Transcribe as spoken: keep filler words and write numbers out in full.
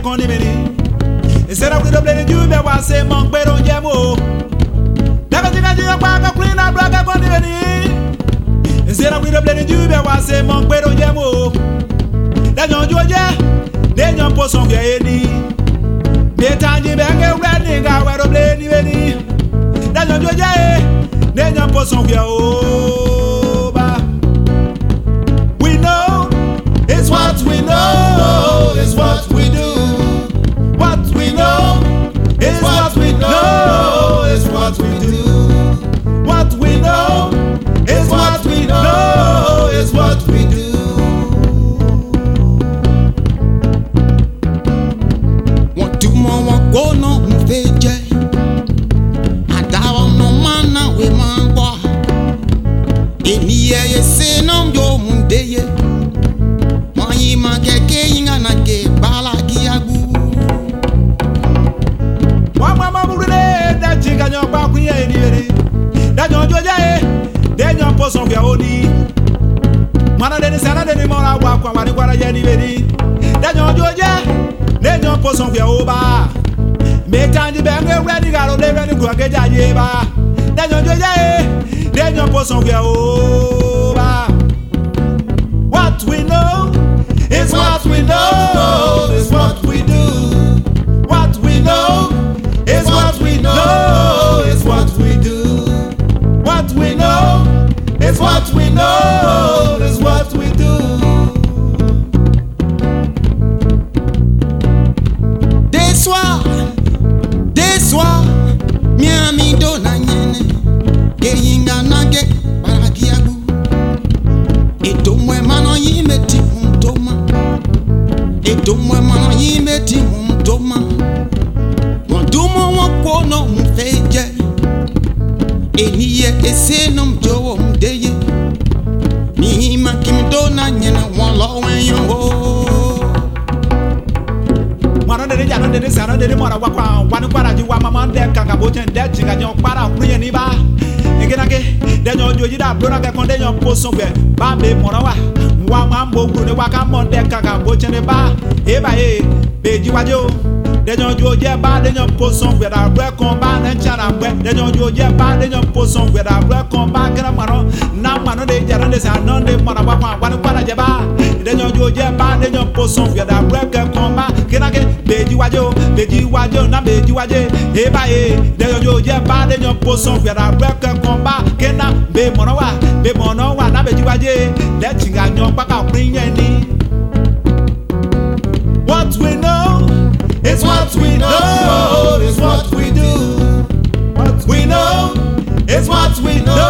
con ni beni. Instead of the blade you be was say monk but on jamo. Never think I do a pack of clean up black con ni beni. Instead of the blade you be was say monk but on jamo. Then you Georgia, then you post on your any. Be tangy bang a running out of blade ni beni. Then you Georgia, then you post on your over. We know it's what we know, it's what we do. What we know is what we know, is what we do. What we know is what we know, is what we do. What do more what go no mfeje? Adawa no mana we mangwa. Eni ye se no yo mundeye. Mani ma keke inga na ke bala giagu. That you back here any that you Georgia, then you post on your own. Mana de sana de mora wa kwa wani kwa ya ni beni. That you Georgia, then you post on your over. Me tanji benge ready galo le ready go get ya ba. That you Georgia, then you post on your over. What we know is what we know, is what we do. What we know is what we know, is what we do. What we know is what we know, is what we do. This one, this one, Miami dona nyene, geyinga nage baragiagu. Edomwe mano yimeti mtoma, edomwe mano yimeti mtoma. Wadumo wako no mfeje, eniye ese no mjowo mdeye. Mihima kimdona nyena walo wenyo. Mwana de jano de sana de mwana wakwa wanu para ji wa mama de kanga bochen de chinga nyo para kuye ni ba. Egenake de nyo joji da blona ka konde nyo poso gbe ba be mwana wa wa mambo gru ne wa ka mon de kanga bochen ne ba e ba e beji wajo. De nyo joji ba de nyo poso gbe da bre kon ba na chara gbe de nyo joji ba de nyo poso gbe da bre kon ba kra mano na mano de jano de sana de mwana wakwa wanu para je ba de nyo joji ba de nyo poso gbe da bre kon ba kenake beji wajo beji wajo na beji waje e ba e de nyo joji ba de nyo poso gbe da bre kon ba kena be mono wa be mono wa na beji waje de chinga nyo pa ka prin yen ni. What we know is what we know, is what we do. What we know is what we know.